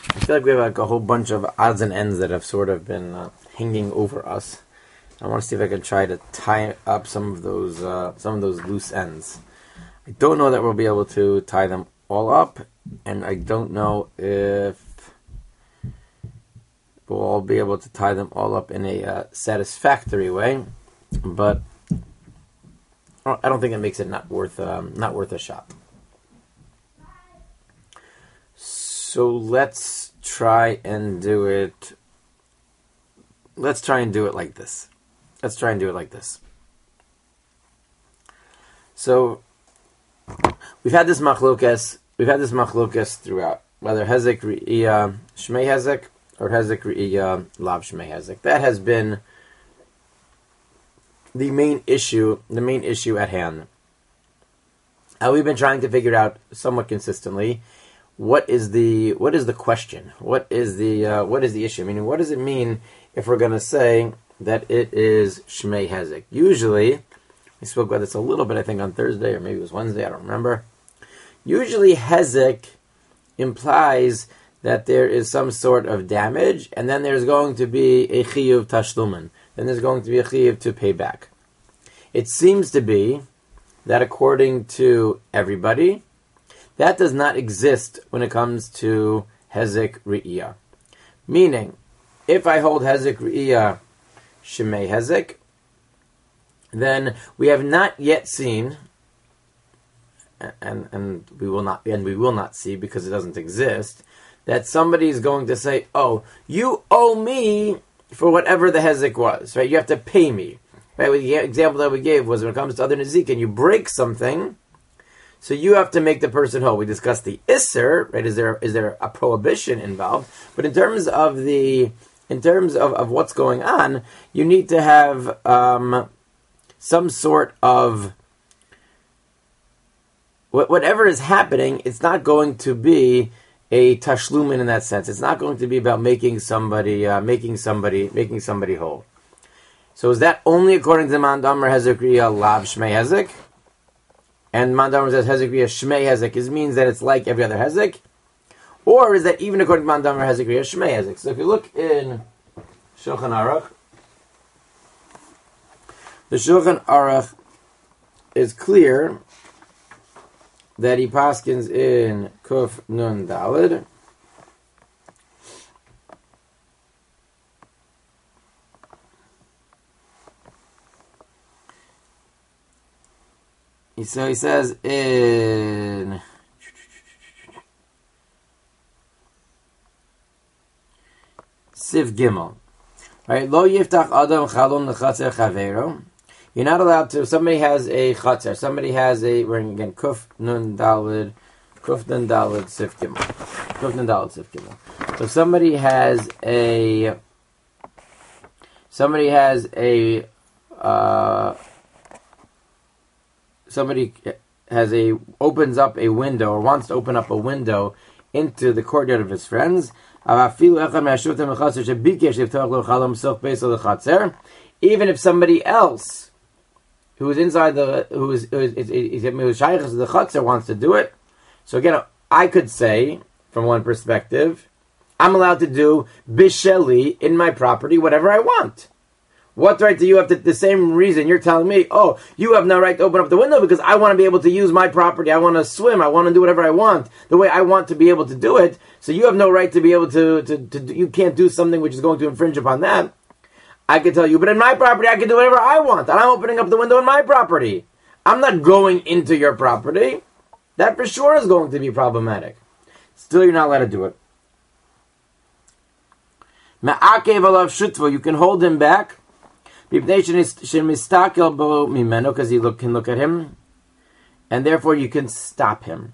I feel like we have like a whole bunch of odds and ends that have sort of been hanging over us. I want to see if I can try to tie up some of those loose ends. I don't know that we'll be able to tie them all up, and I don't know if we'll all be able to tie them all up in a satisfactory way. But I don't think it makes it not worth a shot. So let's try and do it. Let's try and do it like this. So we've had this machlokas throughout, whether hezek re'iyah shmei hezek or hezek re'iyah lav shmei hezek. That has been the main issue at hand. We've been trying to figure out somewhat consistently what is the question? What is the issue? Meaning, what does it mean if we're going to say that it is shmei hezek? Usually, we spoke about this a little bit, I think, on Thursday, or maybe it was Wednesday, I don't remember. Usually, hezek implies that there is some sort of damage, and then there's going to be a chiyuv tashlumen. Then there's going to be a chiyuv to pay back. It seems to be that according to everybody, that does not exist when it comes to hezek re'iyah. Meaning, if I hold hezek re'iyah shmei hezek, then we have not yet seen, and we will not see because it doesn't exist, that somebody is going to say, "Oh, you owe me for whatever the hezek was, right? You have to pay me." Right? The example that we gave was when it comes to other nezik, and you break something, so you have to make the person whole. We discussed the isser, right? Is there a prohibition involved? But in terms of what's going on, you need to have some sort of whatever is happening. It's not going to be a tashlumin in that sense. It's not going to be about making somebody whole. So is that only according to Man Damar Hezek Re'iyah Lav Shmei Hezek? And Man Damar says Hezek Re'iyah Shmei Hezek. It means that it's like every other Hezek? Or is that even according to Man Damar Hezek Re'iyah Shmei Hezek? So if you look in Shulchan Aruch, the Shulchan Aruch is clear that he paskins in Kuf Nun Daled. So he says in Sif Gimel, right? Lo yiftach adam chalon lechatzer chaveiro. You're not allowed to. Somebody has a chatzer. Somebody has a. We're again Kuf Nun Daled Sif Gimel. Kuf Nun Daled Sif Gimel. So somebody has a. Opens up a window or wants to open up a window into the courtyard of his friends. Even if somebody else who is inside the chatzer wants to do it. So again, I could say from one perspective, I'm allowed to do bisheli in my property whatever I want. What right do you have to, the same reason you're telling me, oh, you have no right to open up the window because I want to be able to use my property, I want to swim, I want to do whatever I want, the way I want to be able to do it, so you have no right to be able to you can't do something which is going to infringe upon that. I can tell you, but in my property I can do whatever I want, and I'm opening up the window in my property. I'm not going into your property. That for sure is going to be problematic. Still, you're not allowed to do it. Ma'akev alav shutvo, you can hold him back, because you can look at him, and therefore you can stop him.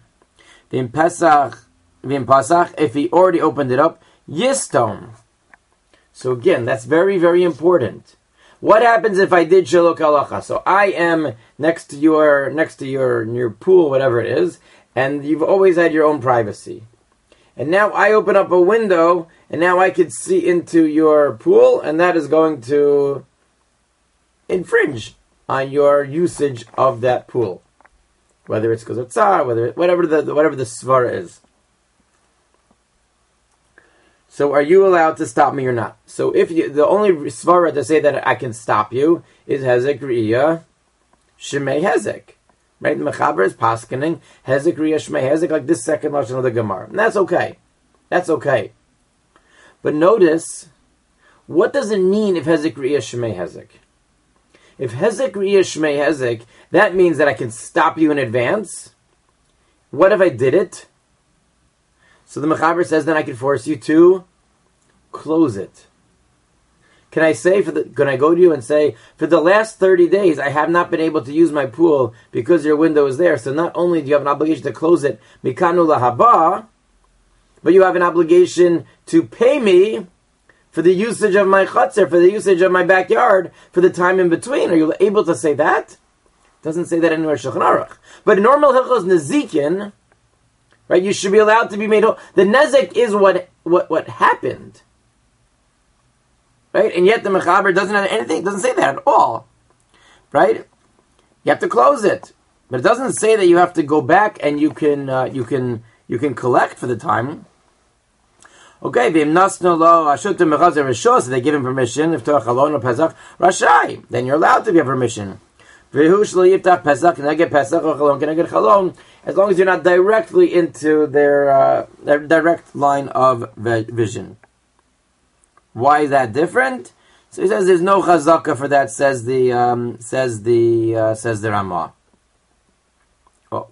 If he already opened it up, yistom. So again, that's very, very important. What happens if I did shalok halacha? So I am next to your pool, whatever it is, and you've always had your own privacy. And now I open up a window, and now I can see into your pool, and that is going to infringe on your usage of that pool, whether it's because of tzar, whatever the svara is. So are you allowed to stop me or not? So if you, the only svara to say that I can stop you is hezek riyah shemei hezek. Right? Mechaber is paskening hezek riyah shmei hezek, like this second lashon of the Gemara. And that's okay. That's okay. But notice, what does it mean if hezek riyah shmei hezek? If hezek riyah shmei hezek, that means that I can stop you in advance. What if I did it? So the Mechaber says then I can force you to close it. Can I go to you and say, for the last 30 days, I have not been able to use my pool because your window is there. So not only do you have an obligation to close it, mikanu lahaba, but you have an obligation to pay me for the usage of my chutzner, for the usage of my backyard, for the time in between. Are you able to say that? It doesn't say that anywhere in Shulchan Aruch. But normal hilchos nezikin, right? You should be allowed to be made whole. The nezek is what happened. Right? And yet the Mechaber doesn't have anything, doesn't say that at all. Right? You have to close it. But it doesn't say that you have to go back and you can collect for the time. Okay, so they give him permission. If Rashai, then you're allowed to give permission. As long as you're not directly into their direct line of vision. Why is that different? So he says there's no chazaka for that. Says the Ramah. Oh.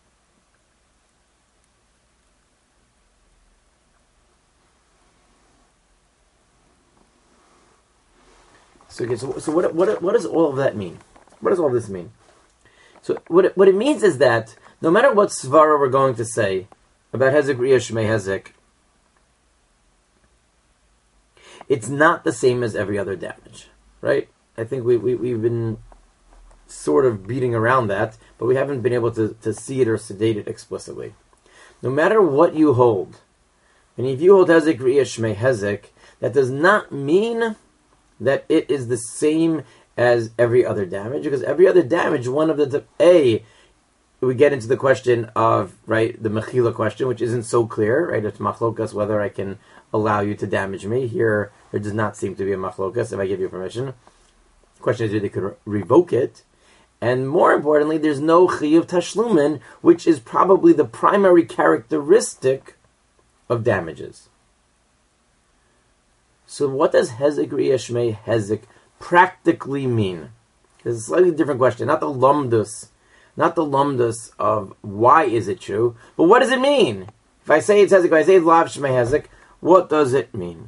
So what does all of that mean? What does all this mean? So what it means is that no matter what svara we're going to say about hezek riyah shmei hezek, it's not the same as every other damage, right? I think we've been sort of beating around that, but we haven't been able to see it or sedate it explicitly. No matter what you hold, and if you hold hezek riyah shmei hezek, that does not mean that it is the same as every other damage, because every other damage, one of the we get into the question of, right, the mechila question, which isn't so clear, right? It's machlokas whether I can allow you to damage me. Here, there does not seem to be a machlokas if I give you permission. The question is whether they could revoke it. And more importantly, there's no chiyuv tashlumin, which is probably the primary characteristic of damages. So what does hezek riyah shmei hezek practically mean? It's a slightly different question, not the lumdus of why is it true, but what does it mean? If I say it's hezek, if I say it's lav shmei hezek, what does it mean?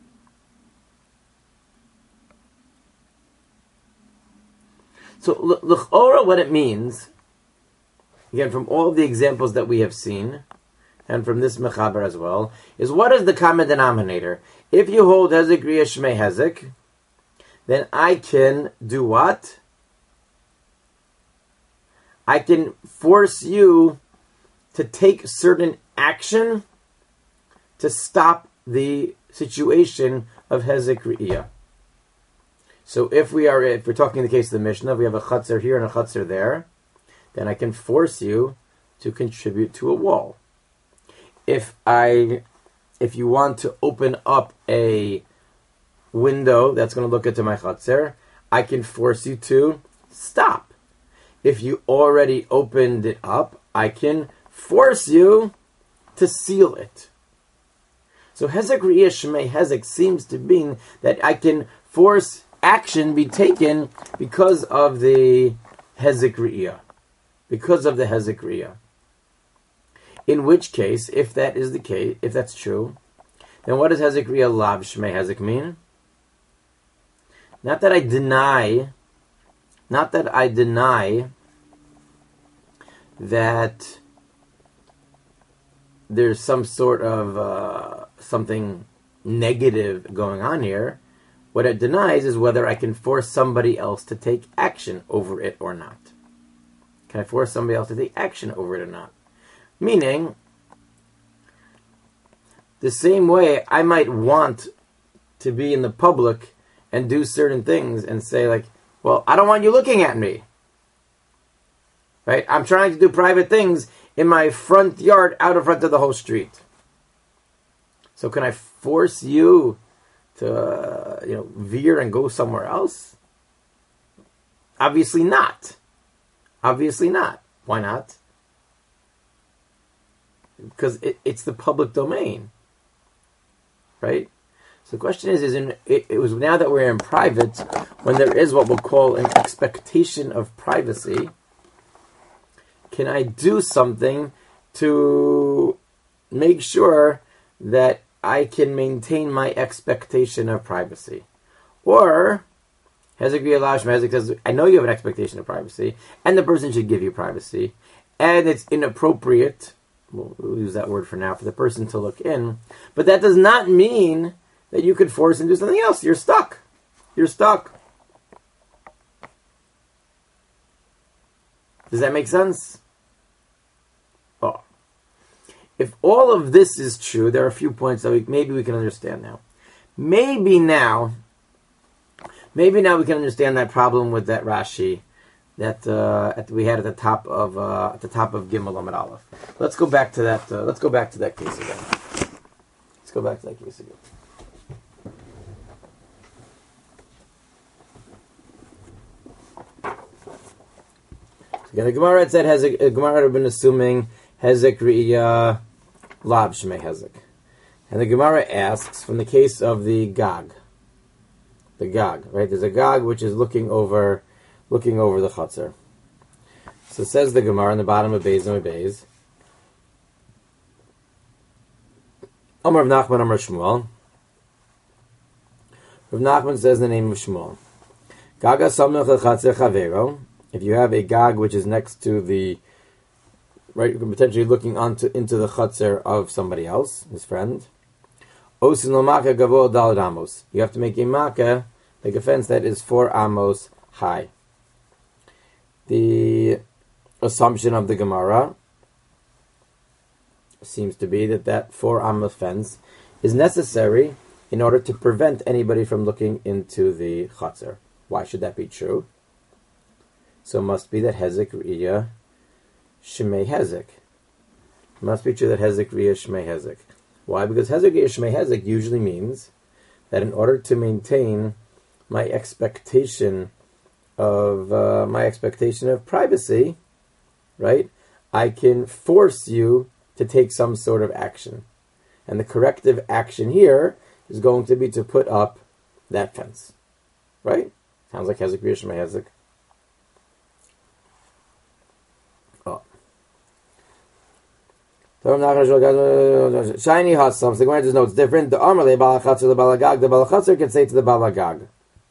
So l'chora, what it means, again from all the examples that we have seen, and from this mechaber as well, is what is the common denominator? If you hold hezek riyah shmei hezek, then I can do what? I can force you to take certain action to stop the situation of hezek riyah. So if we're talking in the case of the Mishnah, we have a chutzner here and a chutzner there, then I can force you to contribute to a wall. If you want to open up a window that's going to look into my chutzner, I can force you to stop. If you already opened it up, I can force you to seal it. So hezek riyah shmei hezek seems to mean that I can force action be taken because of the hezek riyah. Because of the hezek riyah. In which case, if that is the case, if that's true, then what does hezek riyah lav shmei hezek mean? Not that I deny that there's some sort of something negative going on here. What it denies is whether I can force somebody else to take action over it or not. Can I force somebody else to take action over it or not? Meaning, the same way I might want to be in the public and do certain things and say like, well, I don't want you looking at me. Right? I'm trying to do private things in my front yard out in front of the whole street. So can I force you to, veer and go somewhere else? Obviously not. Obviously not. Why not? Because it's the public domain, right? So the question is it was now that we're in private, when there is what we'll call an expectation of privacy, can I do something to make sure that I can maintain my expectation of privacy? Or Hezek v'Elash Hezek says, I know you have an expectation of privacy, and the person should give you privacy, and it's inappropriate, we'll use that word for now, for the person to look in, but that does not mean that you could force him to do something else. You're stuck. You're stuck. Does that make sense? Oh. If all of this is true, there are a few points that maybe we can understand now. Maybe now we can understand that problem with that Rashi that we had at the top of Gimel Amud Aleph. Let's go back to that. Let's go back to that case again. Again, the Gemara had said Gemara had been assuming Hezek Re'iyah Lab Shmei Hezek, and the Gemara asks from the case of the Gag. The Gag, right? There's a Gag which is looking over the Chatzar. So says the Gemara in the bottom of Beis and Beis. Amar Rav Nachman, Amar Shmuel. Rav Nachman says the name of Shmuel. Gaga Samech Chatzar Chavero. If you have a Gag which is next to the, right, you can potentially looking into the Chatzar of somebody else, his friend. Osin Lomaka Gavo Dalad Amos. You have to make a fence that is 4 amos high. The assumption of the Gemara seems to be that 4 amos fence is necessary in order to prevent anybody from looking into the Chatzar. Why should that be true? So it must be that Hezek Re'iyah Shmei Hezek. It must be true that Hezek Re'iyah Shmei Hezek. Why? Because Hezek Re'iyah Shmei Hezek usually means that in order to maintain my expectation of privacy, right, I can force you to take some sort of action. And the corrective action here is going to be to put up that fence. Right? Sounds like Hezek Re'iyah Shmei Hezek. Shiny hot some. So the Gemara just know it's different. The Amar le Balachatzer le Balagag. The Balachatzer can say to the Balagag,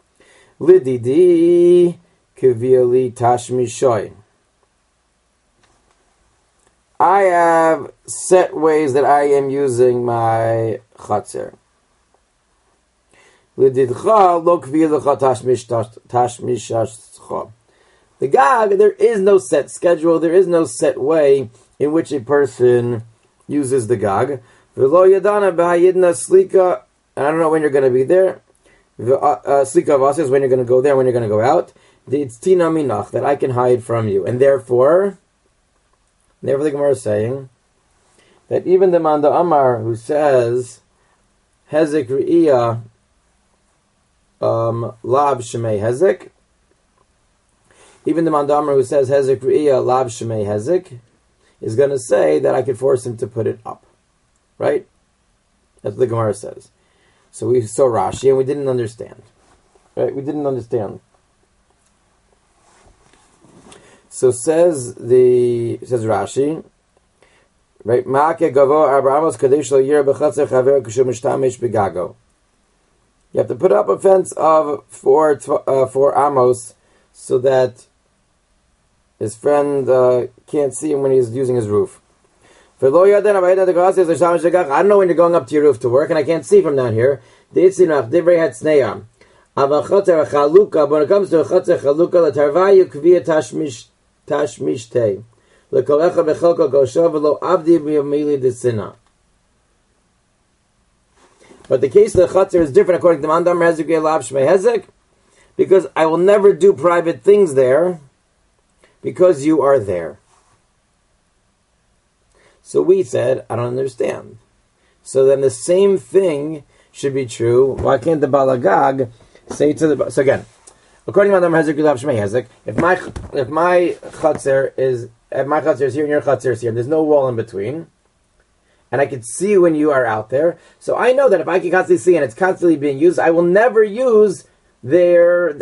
Lididi kivili tashmishoy. I have set ways that I am using my Chatzer. Lididcha lo kvilecha tashmishashcha. The Gag, there is no set schedule. There is no set way in which a person uses the Gag. V'lo yadana b'hayidna slika. I don't know when you're going to be there. Slika of is when you're going to go there, when you're going to go out. It's tina minach, that I can hide from you. And therefore the Gemara is saying that even the Manda Amar who says Hezek Re'iyah Lab Shmei Hezek, even the Manda Amar who says Hezek Re'iyah Lab Shmei Hezek is going to say that I could force him to put it up. Right? That's what the Gemara says. So we saw Rashi and we didn't understand. Right? We didn't understand. So says Rashi, right? Ma'ake gavo arba amos kadesh lo yir b'chatzer chaver k'shu mishtamish b'gago. You have to put up a fence of 4 amos so that his friend can't see him when he's using his roof. I don't know when you're going up to your roof to work, and I can't see from down here. When it comes to a chatzer chalukah, l'tarvayu kviya tashmishtei l'kolecha bechelko goshav v'lo avdi b'yomili d'sina. But the case of the chatzer is different according to Mandam Hezek Lab Shmei Hezek, because I will never do private things there because you are there. So we said, I don't understand. So then the same thing should be true. Why can't the Balagag say to the... So again, according to Madam Hezek, if my Chatzir is here and your Chatzir is here, and there's no wall in between, and I can see when you are out there, so I know that if I can constantly see and it's constantly being used, I will never use the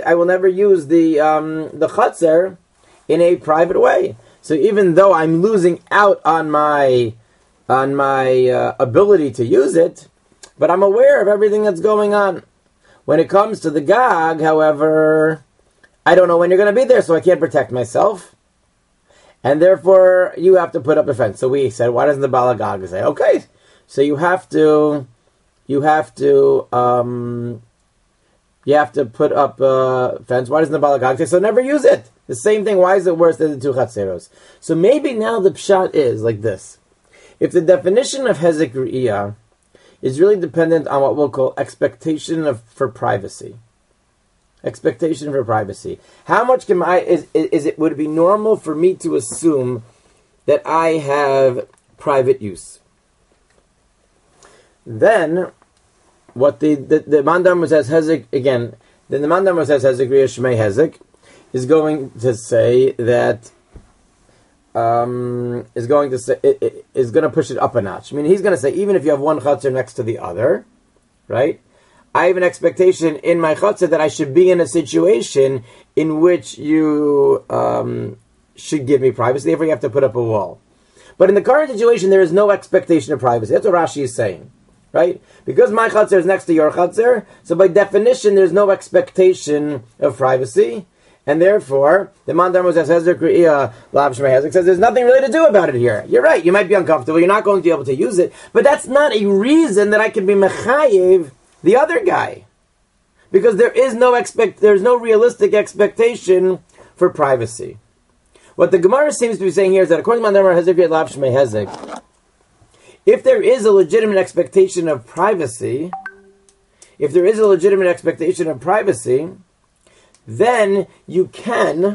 Chatzir in a private way. So even though I'm losing out on my ability to use it, but I'm aware of everything that's going on. When it comes to the Gag, however, I don't know when you're going to be there, so I can't protect myself. And therefore, you have to put up a fence. So we said, why doesn't the Balagag say, okay, so you have to put up a fence. Why doesn't the Balagag say, so never use it? The same thing, why is it worse than the two Chatzeros? So maybe now the pshat is like this. If the definition of Hezek Re'iyah is really dependent on what we'll call expectation for privacy. Expectation for privacy. How much would it be normal for me to assume that I have private use? Then, what the Mandam says Hezek, again, then the Mandam says Hezek Re'iyah Shmei Hezek, is going to say that is going to push it up a notch. I mean, he's going to say, even if you have one chutzner next to the other, right? I have an expectation in my chutzner that I should be in a situation in which you should give me privacy. Therefore, you have to put up a wall. But in the current situation, there is no expectation of privacy. That's what Rashi is saying, right? Because my chutzner is next to your chutzner, so by definition, there's no expectation of privacy. And therefore, the Mandar says Hezek Re'iyah Lav Shmei Hezek says there's nothing really to do about it here. You're right, you might be uncomfortable, you're not going to be able to use it, but that's not a reason that I can be mechayev the other guy. Because there's no realistic expectation for privacy. What the Gemara seems to be saying here is that according to Mandar Hezek Re'iyah Lav Shmei Hezek, if there is a legitimate expectation of privacy, then you can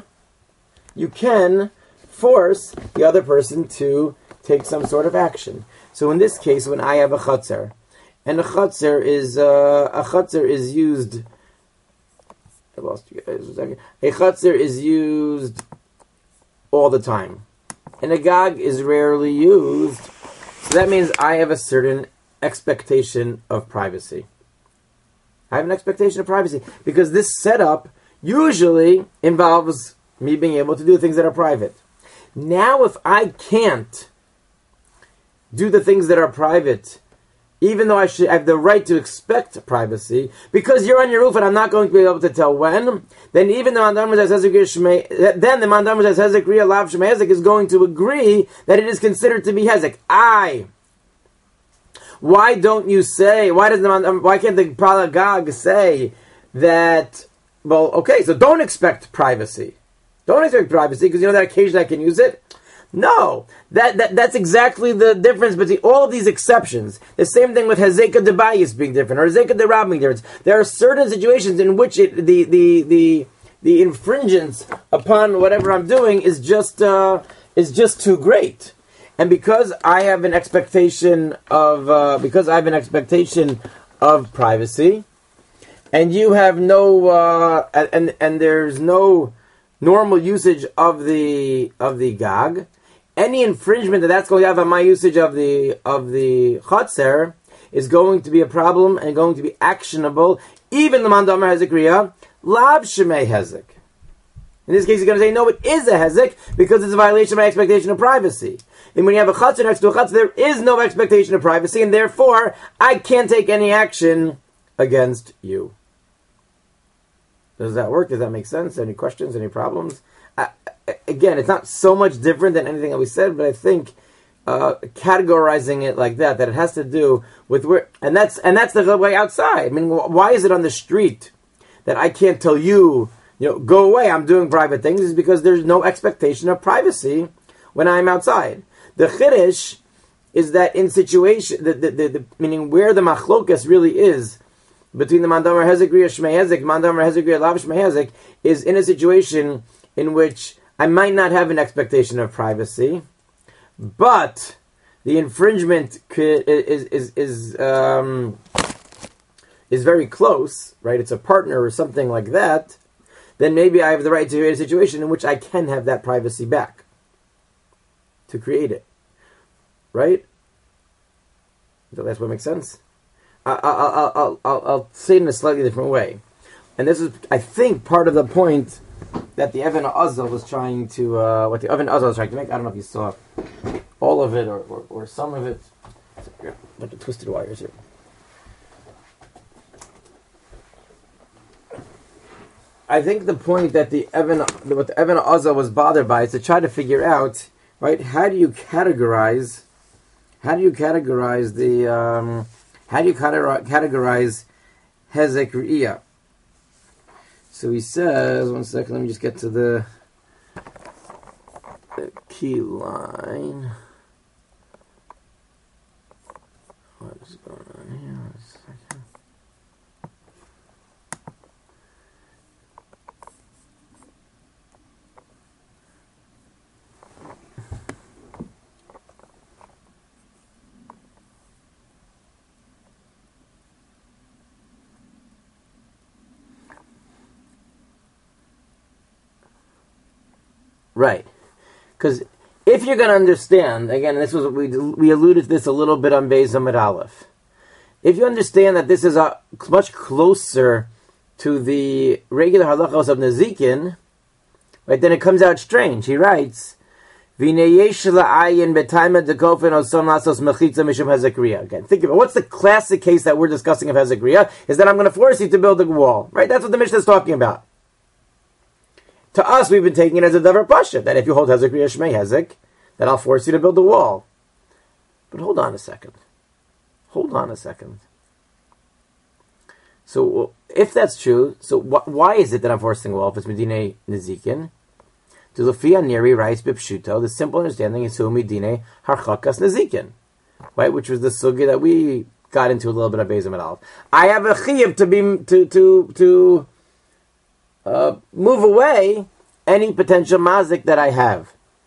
force the other person to take some sort of action. So in this case, when I have a chutzner, and a chutzner is used, I lost you guys a second. A chutzner is used all the time, and a gag is rarely used. So that means I have a certain expectation of privacy. I have an expectation of privacy because this setup usually involves me being able to do things that are private. Now, if I can't do the things that are private, even though I have the right to expect privacy, because you're on your roof and I'm not going to be able to tell when, then even the Mandam says Hezek Re'iyah Lav Shmei Hezek is going to agree that it is considered to be Hezek. Why can't the Balagag say that? Well, okay, so don't expect privacy. Don't expect privacy because you know that occasionally I can use it. No, that's exactly the difference between all of these exceptions. The same thing with Hezeka de Bayis being different or Hezeka de Rab being different. There are certain situations in which the infringements upon whatever I'm doing is just too great, and because I have an expectation of privacy. And you have no, and there's no normal usage of the gag. Any infringement that's going to have on my usage of the chotzer is going to be a problem and going to be actionable. Even the Mandamar Hezek Re'iyah Lav Shmei Hezek. In this case, he's going to say no, it is a hezek because it's a violation of my expectation of privacy. And when you have a chotzer next to a chotzer, there is no expectation of privacy, and therefore I can't take any action against you. Does that work? Does that make sense? Any questions? Any problems? Again, it's not so much different than anything that we said, but I think categorizing it like that it has to do with where, and that's the way outside. I mean, why is it on the street that I can't tell you, go away? I'm doing private things. Is because there's no expectation of privacy when I'm outside. The chiddush is that in situation, the meaning where the machlokas really is between the Mandamar Hezek Re'iyah Shmei Hezek, Mandamar Hezek Re'iyah Lav Shmei Hezek, is in a situation in which I might not have an expectation of privacy, but the infringement is very close, right? It's a partner or something like that. Then maybe I have the right to create a situation in which I can have that privacy back to create it, right? Does the last one make sense? I'll say it in a slightly different way, and this is, I think, part of the point that the Even HaAzel was trying to, what the Even HaAzel was trying to make. I don't know if you saw all of it or some of it. A bunch of twisted wires here. I think the point that what the Even HaAzel was bothered by is to try to figure out, right? How do you categorize Hezek Re'iyah? So he says, one second, let me just get to the key line. What is going on here? One second. Right. Because if you're going to understand, again, this was we alluded to this a little bit on Beis Amud Aleph. If you understand that this is much closer to the regular halachos of Nezikin, right, then it comes out strange. He writes, Again, think about what's the classic case that we're discussing of Hezek Re'iyah is that I'm going to force you to build a wall. Right? That's what the Mishnah is talking about. To us, we've been taking it as a davar pasha, that if you hold Hezek Re'iyah Shmei Hezek, then I'll force you to build a wall. But hold on a second. So, if that's true, so why is it that I'm forcing a wall if it's Medine Nezikin? To Lufia Neri writes Bipshuto, the simple understanding is Hu Medine Harchakas Nezikin. Right? Which was the sugya that we got into a little bit of Beis Amud Aleph. I have a chiyuv to move away any potential mazik that I have.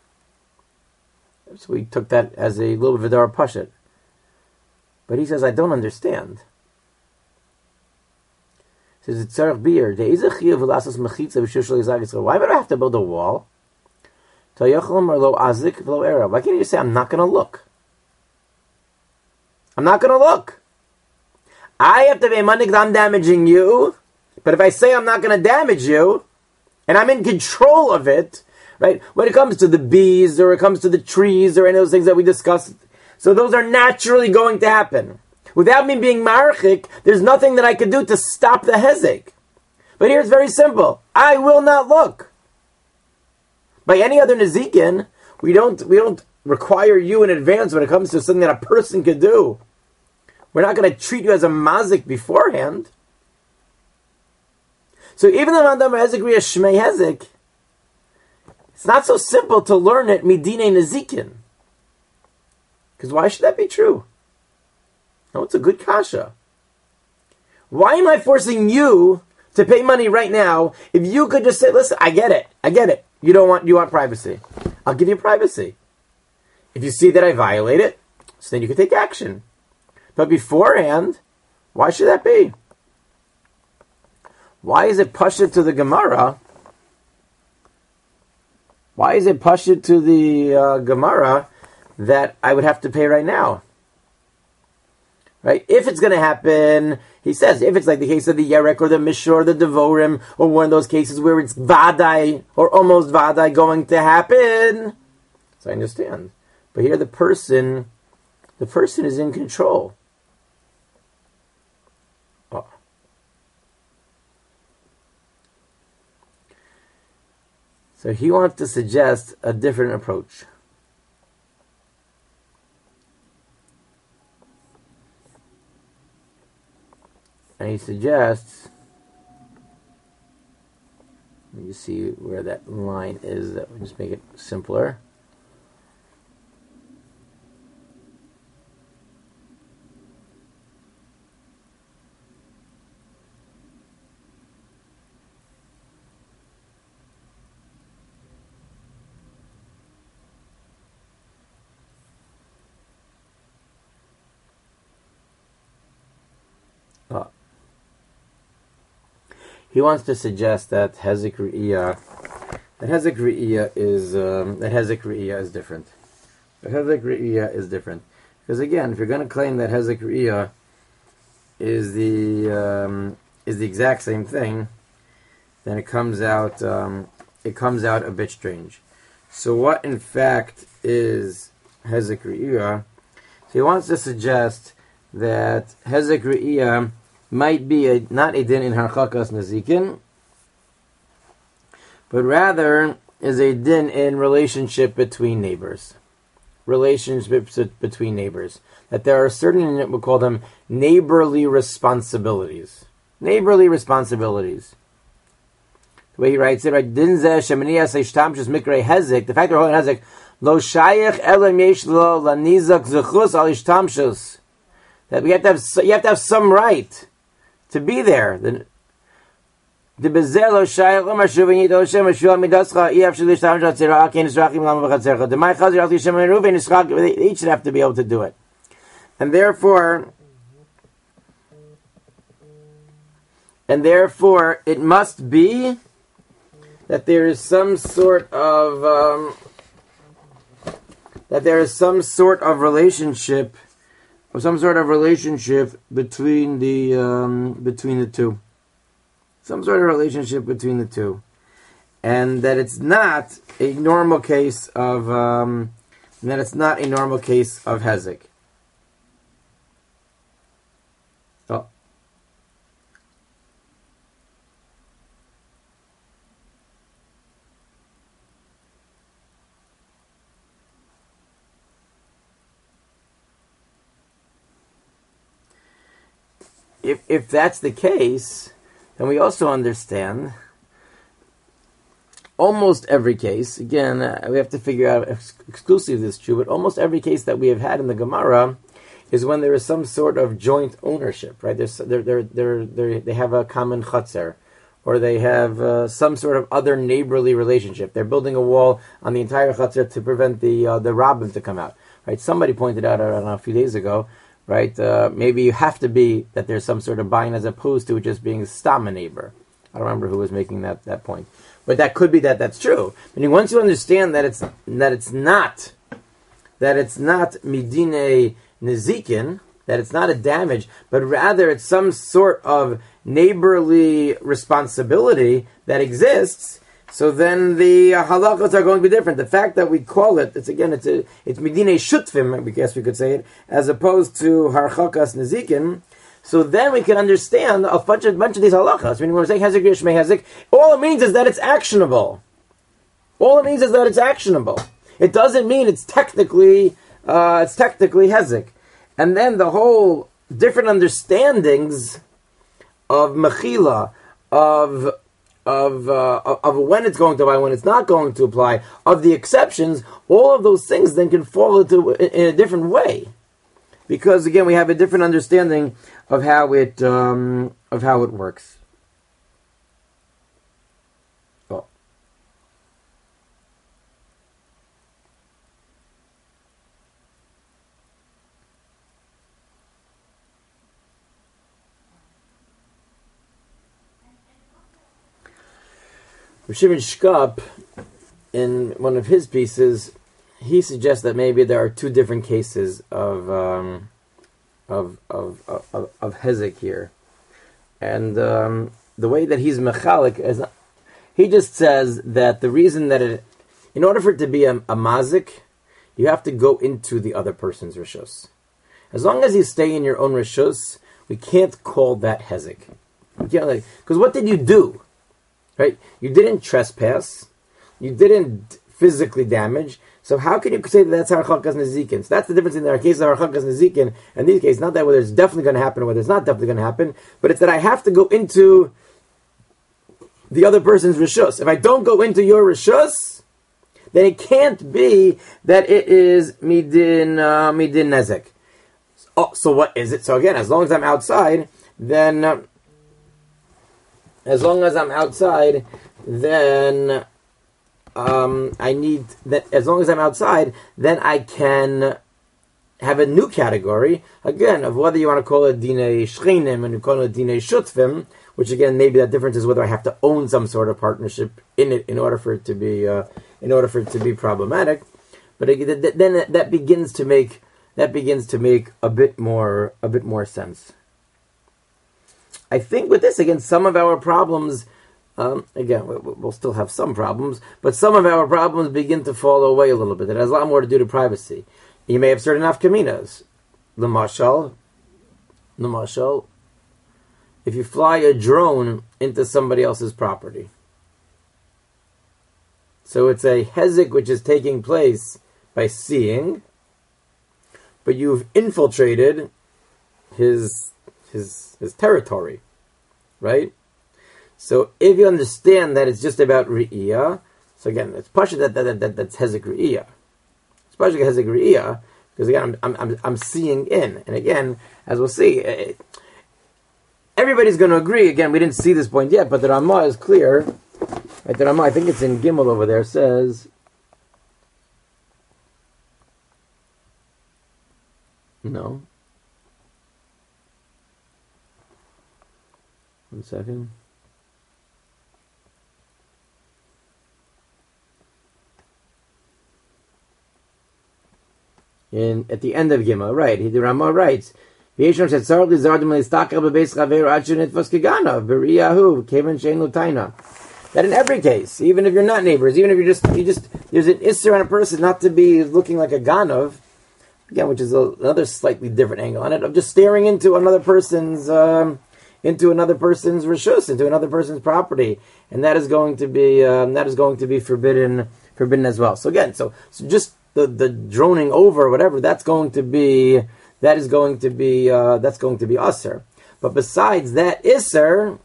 So we took that as a little bit of a pashut. But he says, I don't understand. He says, why would I have to build a wall? Why can't you just say, I'm not going to look? I'm not going to look. I have to be manik, I'm damaging you. But if I say I'm not going to damage you, and I'm in control of it, right? When it comes to the bees, or it comes to the trees, or any of those things that we discussed, so those are naturally going to happen. Without me being marchik, there's nothing that I could do to stop the hezek. But here it's very simple. I will not look. By any other nezikin, we don't require you in advance when it comes to something that a person could do. We're not going to treat you as a mazik beforehand. So even though Adam Hezek Re'iyah Shmei Hezek, it's not so simple to learn it midine nezikin. Because why should that be true? No, it's a good kasha. Why am I forcing you to pay money right now if you could just say, listen, I get it. You want privacy. I'll give you privacy. If you see that I violate it, so then you can take action. But beforehand, why should that be? Why is it pashut to the Gemara? Why is it pashut to the Gemara that I would have to pay right now? Right? If it's going to happen, he says, if it's like the case of the Yerek or the Mishra or the Devorim, or one of those cases where it's Vadai or almost Vadai going to happen, so I understand. But here the person is in control. Oh. So he wants to suggest a different approach. And he suggests, let me just see where that line is, that would just make it simpler. He wants to suggest that Hezek Re'iyah is different. The Hezek Re'iyah is different. Because again, if you're going to claim that Hezek Re'iyah is the exact same thing, then it comes out a bit strange. So what in fact is Hezek Re'iyah? So he wants to suggest that Hezek Re'iyah might be not a din in Harchakas Nezikin, but rather is a din in relationship between neighbors. Relationships between neighbors. That there are certain, we'll call them neighborly responsibilities. Neighborly responsibilities. The way he writes it, right? Din zeh shemaniyas ishtamshus mikrei hezek. The fact they're holding hezek, lo shayach elam yesh lo lanizak zechus al ishtamshus. That you have to have some right to be there. The bezer lo shayach omar shuvin yito shem shul midascha iyaf shul ishtamshus tzirah kein nisrachim lam v'chatzercha. The my chazir al tishem and Ruven nischak. They each should have to be able to do it, and therefore, it must be that there is some sort of relationship, between the two, some sort of relationship between the two, and that it's not a normal case of hezek. Oh. If that's the case, then we also understand almost every case. Again, we have to figure out exclusively this is true, but almost every case that we have had in the Gemara is when there is some sort of joint ownership, right? They have a common chutzer, or they have some sort of other neighborly relationship. They're building a wall on the entire chutzer to prevent the rabbim to come out, right? Somebody pointed out, I don't know, a few days ago, right? Maybe you have to be that there's some sort of bind as opposed to just being stam a neighbor. I don't remember who was making that point, but that could be that's true. Meaning, once you understand that it's not midine nezikin, that it's not a damage, but rather it's some sort of neighborly responsibility that exists. So then the halachas are going to be different. The fact that we call it's midine shutfim, I guess we could say it, as opposed to harchakas nezikin. So then we can understand a bunch of these halachas. When we're saying hezek yishmei hezek, all it means is that it's actionable. It doesn't mean it's technically hezek. And then the whole different understandings of mechila, of when it's going to apply, when it's not going to apply, of the exceptions, all of those things then can fall into in a different way, because again we have a different understanding of how it works. Oh. Shimon Shkop, in one of his pieces, he suggests that maybe there are two different cases of hezek here, and the way that he's mechalik is, he just says that the reason that in order for it to be a mazik, you have to go into the other person's rishus. As long as you stay in your own rishus, we can't call that hezek. Because what did you do? Right? You didn't trespass. You didn't physically damage. So how can you say that that's harchakas nezikin? So that's the difference in our case of harchakas nezikin and these cases. Not that whether it's definitely going to happen or whether it's not definitely going to happen, but it's that I have to go into the other person's rishus. If I don't go into your rishus, then it can't be that it is midin nezek. So what is it? So again, as long as I'm outside, then I need that. As long as I'm outside, then I can have a new category, again, of whether you want to call it Dinei Shchenim and you call it Dinei Shutvim, which again, maybe that difference is whether I have to own some sort of partnership in it in order for it to be problematic. But then that begins to make a bit more sense. I think with this, again, some of our problems, again, we'll still have some problems, but some of our problems begin to fall away a little bit. It has a lot more to do to privacy. You may have certain nafkaminas. L'mashal, if you fly a drone into somebody else's property. So it's a hezek which is taking place by seeing, but you've infiltrated his territory, right? So if you understand that it's just about re'iyah, so again, it's pasha that's hezek re'iyah. It's pasha hezek re'iyah because again, I'm seeing in, and again, as we'll see, everybody's going to agree. Again, we didn't see this point yet, but the Ramah is clear. Right? The Ramah, I think it's in Gimel over there, says. No. One second. At the end of Gimel, right? The Ramah writes, that in every case, even if you're not neighbors, even if you just there's an isser on a person not to be looking like a ganav, again, which is another slightly different angle on it, of just staring into another person's rishus, into another person's property, and that is going to be forbidden as well. So again, so just the droning over or whatever, that's going to be usher. But besides that isser,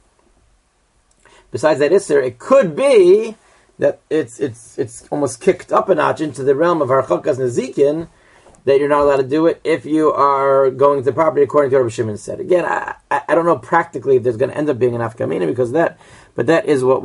it could be that it's almost kicked up a notch into the realm of harchakas nezikin, that you're not allowed to do it if you are going to the property according to what Rabbi Shimon said. Again, I don't know practically if there's going to end up being an afkamina because of that, but that is what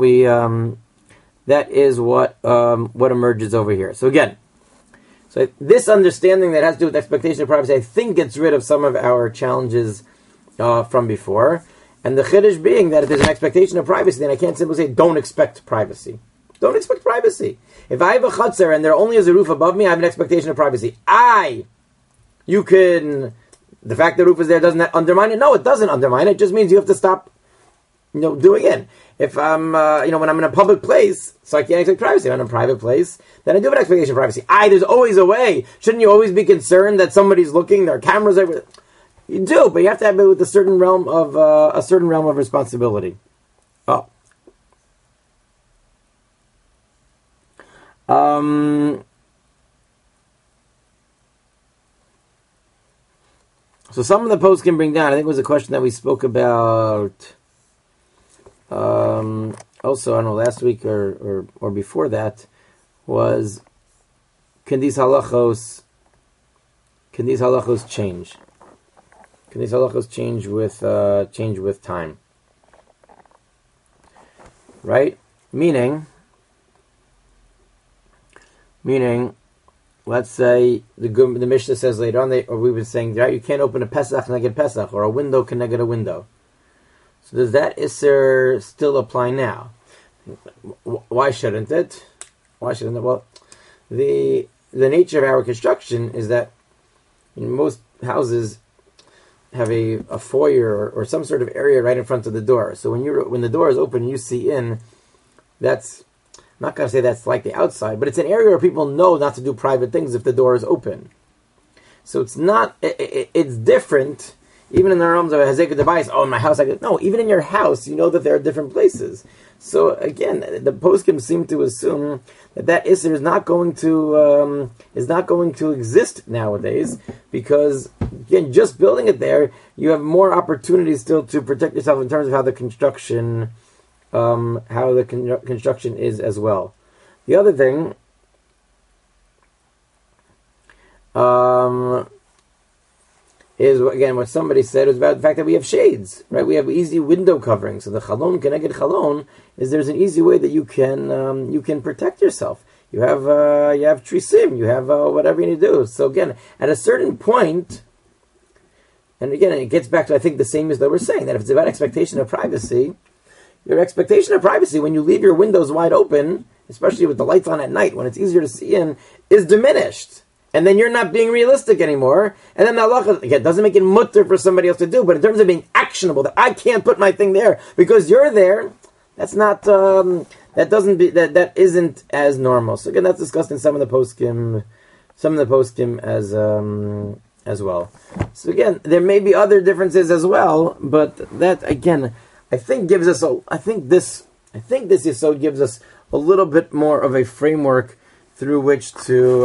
what emerges over here. So again, so this understanding that has to do with expectation of privacy, I think gets rid of some of our challenges from before. And the chiddush being that if there's an expectation of privacy, then I can't simply say, don't expect privacy. Don't expect privacy. If I have a chutzner and there only is a roof above me, I have an expectation of privacy. The fact the roof is there, doesn't that undermine it? No, it doesn't undermine it. It just means you have to stop, doing it. If I'm, when I'm in a public place, so I can't expect privacy. If I'm in a private place, then I do have an expectation of privacy. There's always a way. Shouldn't you always be concerned that somebody's looking? There are cameras everywhere. You do, but you have to have it with a certain realm of responsibility. Oh. So some of the posts can bring down. I think it was a question that we spoke about. Also, I don't know, last week or before that, was can these halachos change? Can these halachos change with time? Right? Meaning, let's say the Mishnah says later on, or we've been saying, right, you can't open a Pesach neged Pesach, or a window can neged a window. So does that Isser still apply now? Why shouldn't it? Well, the nature of our construction is that most houses have a foyer or some sort of area right in front of the door. So when the door is open and you see in, that's, I'm not going to say that's like the outside, but it's an area where people know not to do private things if the door is open. So it's not, it's different. Even in the realms of a Hezekah device, in my house, no, even in your house, you know that there are different places. So again, the poskim seem to assume that Isser is not going to exist nowadays, because again, just building it there, you have more opportunities still to protect yourself in terms of how the construction is as well. The other thing, is again what somebody said was about the fact that we have shades, right? We have easy window covering. So the chalon keneged chalon is there's an easy way that you can protect yourself. you have trisim, you have whatever you need to do. So again, at a certain point, and again, it gets back to, I think, the same as that we're saying, that if it's about expectation of privacy, your expectation of privacy when you leave your windows wide open, especially with the lights on at night, when it's easier to see in, is diminished. And then you're not being realistic anymore. And then the halacha, again, doesn't make it mutter for somebody else to do, but in terms of being actionable, that I can't put my thing there because you're there, that's not, that isn't as normal. So again, that's discussed in some of the poskim as well. So again, there may be other differences as well, but that again, I think gives us this yesod gives us a little bit more of a framework through which to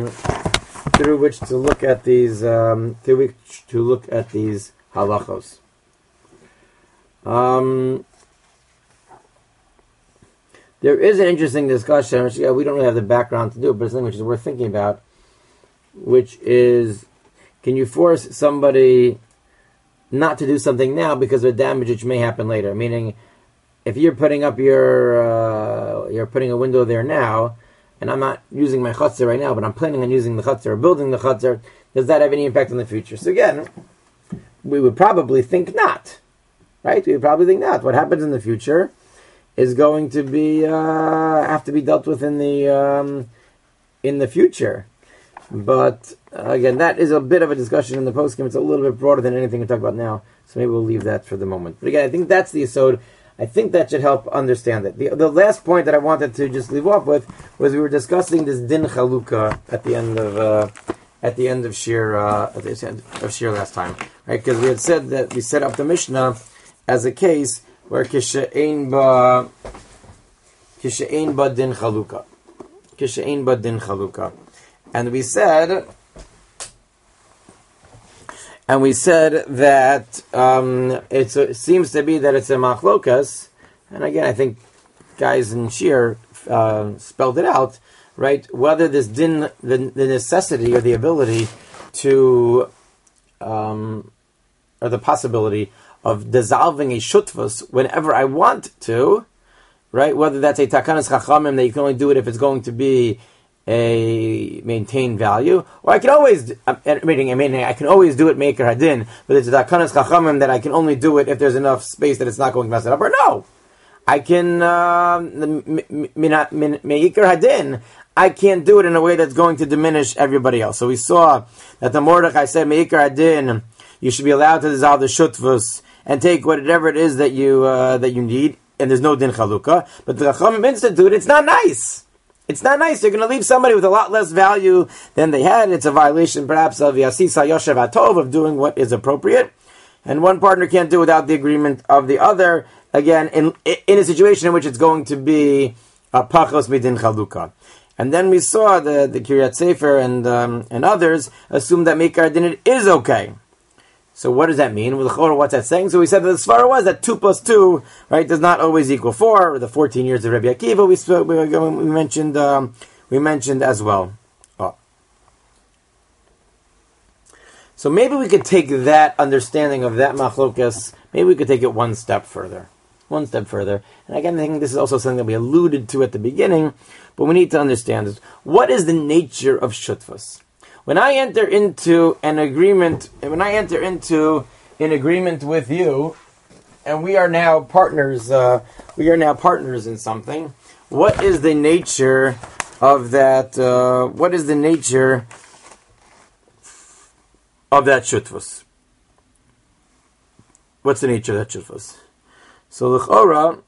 look at these halachos. There is an interesting discussion, which we don't really have the background to do, but it's something which is worth thinking about, which is, can you force somebody not to do something now because of damage which may happen later? Meaning, if you're putting up you're putting a window there now, and I'm not using my chutzner right now, but I'm planning on using the chutzner or building the chutzner, does that have any impact on the future? So again, we would probably think not, right? We would probably think not. What happens in the future is going to be have to be dealt with in the future. But again, that is a bit of a discussion in the poskim. It's a little bit broader than anything we talk about now, so maybe we'll leave that for the moment. But again, I think that's the yesod. I think that should help understand it. The last point that I wanted to just leave off with was we were discussing this din chalukah at the end of shir last time, right? Because we had said that we set up the Mishnah as a case where kishe'ein ba din chalukah, and we said that it seems to be that it's a machlokas, and again, I think guys in Shir spelled it out, right? Whether this din, the necessity or the ability to, or the possibility of dissolving a shutvus whenever I want to, right? Whether that's a takanas chachamim that you can only do it if it's going to be a maintained value, or I can always, I can always do it meikar hadin, but it's a takanas chachamim that I can only do it if there's enough space that it's not going to mess it up. Or no, I can meikar hadin, I can't do it in a way that's going to diminish everybody else. So we saw that the Mordechai said meikar hadin, you should be allowed to dissolve the shutvus and take whatever it is that you need, and there's no din chalukah. But the Chachamim Institute, it's not nice. It's not nice. You're going to leave somebody with a lot less value than they had. It's a violation, perhaps, of Yasisa Yoshev Atov, of doing what is appropriate. And one partner can't do without the agreement of the other. Again, in a situation in which it's going to be a pachos midin chalukah. And then we saw the Kiryat Sefer and others assume that meikar hadin is okay. So what does that mean? Well, what's that saying? So we said that the svara was that 2 plus 2, right, does not always equal 4. Or the 14 years of Rabbi Akiva we mentioned as well. Oh. So maybe we could take that understanding of that machlokas. Maybe we could take it one step further. And again, I think this is also something that we alluded to at the beginning, but we need to understand this. What is the nature of shutfus? When I enter into an agreement with you, and we are now partners in something, what is the nature of that? What is the nature of that shutfus? What's the nature of that shutfus? So l'chora,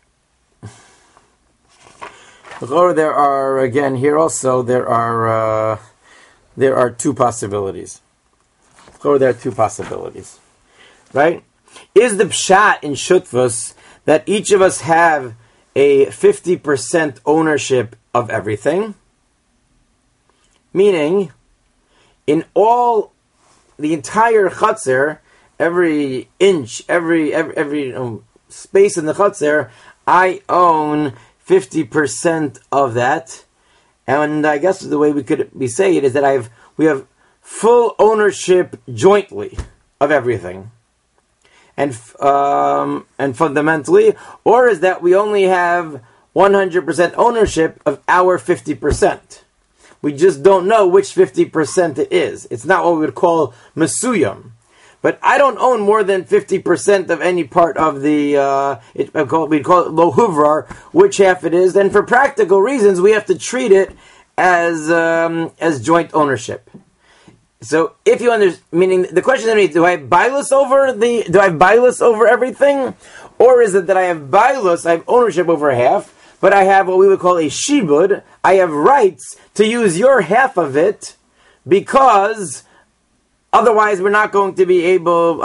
there are, again, here also, there are 2 possibilities. Or there are 2 possibilities. Right? Is the pshat in Shutvus that each of us have a 50% ownership of everything? Meaning, in all, the entire chutzner, every inch, every space in the chutzner, I own 50% of that. And I guess the way we could say it is that we have full ownership jointly of everything, and fundamentally, or is that we only have 100% ownership of our 50%. We just don't know which 50% it is. It's not what we would call mesuyam. But I don't own more than 50% of any part of the, we'd call it lo huvrar, which half it is. And for practical reasons, we have to treat it as joint ownership. So if you understand, meaning the question to me, do I have bailus over everything? Or is it that I have bailus, I have ownership over half, but I have what we would call a shibud, I have rights to use your half of it, because otherwise we're not going to be able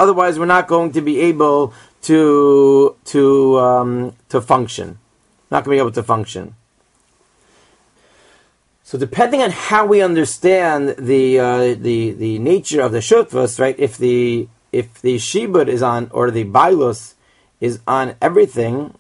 to function. Not going to be able to function. So depending on how we understand the nature of the shutvas, right? If the shibud is on, or the bailus is on everything,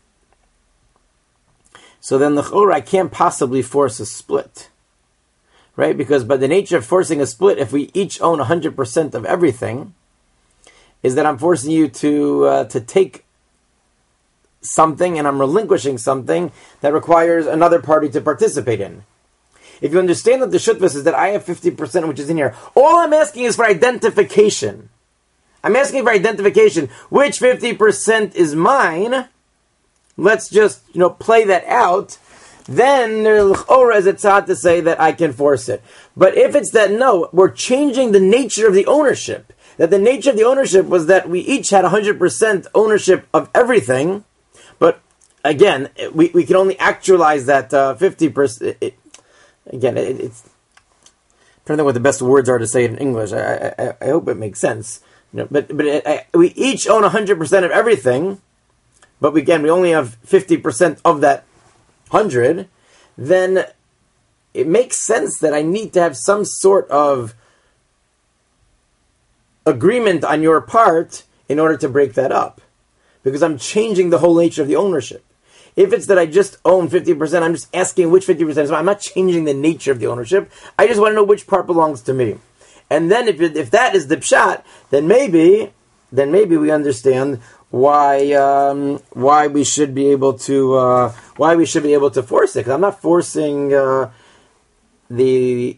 so then the chora, I can't possibly force a split, right? Because by the nature of forcing a split, if we each own 100% of everything, is that I'm forcing you to take something, and I'm relinquishing something that requires another party to participate in. If you understand that the shutvas is that I have 50% which is in here, all I'm asking is for identification. I'm asking for identification. Which 50% is mine? Let's just, play that out. Then l'chora is a tzad to say that I can force it. But if it's that no, we're changing the nature of the ownership. That the nature of the ownership was that we each had 100% ownership of everything. But again, we can only actualize that 50%. Again, it's I don't know what the best words are to say it in English. I hope it makes sense. But we each own 100% of everything, but we only have 50% of that 100. Then it makes sense that I need to have some sort of agreement on your part in order to break that up, because I'm changing the whole nature of the ownership. If it's that I just own 50%, I'm just asking which 50% is mine. I'm not changing the nature of the ownership. I just want to know which part belongs to me. And then if that is the pshat, then maybe we understand why we should be able to force it. Because I'm not forcing the.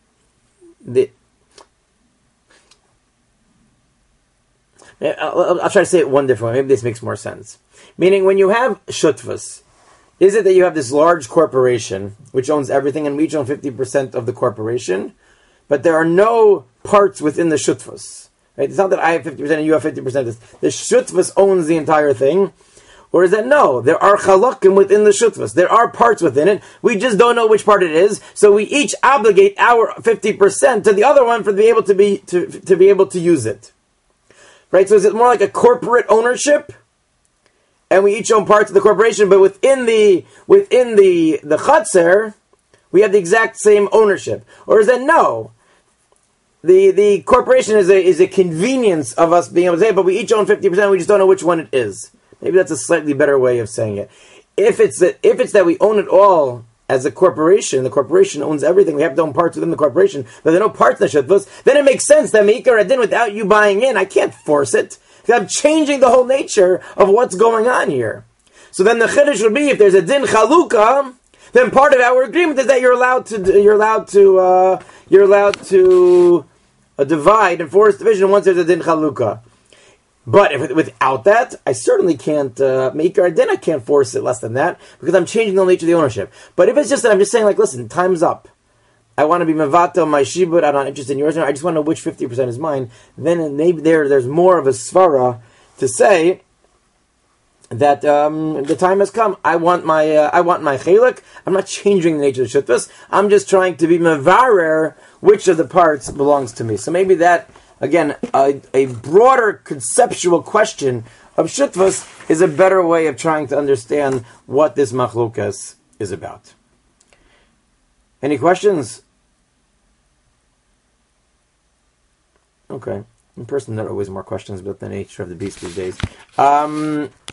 I'll try to say it one different way. Maybe this makes more sense. Meaning, when you have shutvas, is it that you have this large corporation which owns everything, and we each own 50% of the corporation, but there are no parts within the shutvas? Right? It's not that I have 50% and you have 50%. The shutvas owns the entire thing. Or is that no? There are chalakim within the shutvas. There are parts within it. We just don't know which part it is. So we each obligate our 50% to the other one to be able to be able to use it. Right? So is it more like a corporate ownership? And we each own parts of the corporation, but within the chatzer, we have the exact same ownership. Or is that no? The corporation is a convenience of us being able to say it, but we each own 50%, we just don't know which one it is. Maybe that's a slightly better way of saying it. If it's that we own it all as a corporation, the corporation owns everything, we have to own parts within the corporation, but there are no parts in the shutvas, then it makes sense that meikar adin, without you buying in, I can't force it. I'm changing the whole nature of what's going on here. So then the chiddush would be, if there's a din chaluka, then part of our agreement is that you're allowed to divide and force division once there's a din chaluka. But without that, I certainly can't make our din. I can't force it less than that, because I'm changing the nature of the ownership. But if it's just that I'm just saying, like, listen, time's up, I want to be mevatel my shibud, I'm not interested in yours, I just want to know which 50% is mine, then maybe there's more of a svara to say that the time has come. I want my chelik. I'm not changing the nature of the shutvas. I'm just trying to be mevarer which of the parts belongs to me. So maybe that, again, a broader conceptual question of shutvas is a better way of trying to understand what this machlokas is about. Any questions? Okay. In person, there are always more questions about the nature of the beast these days.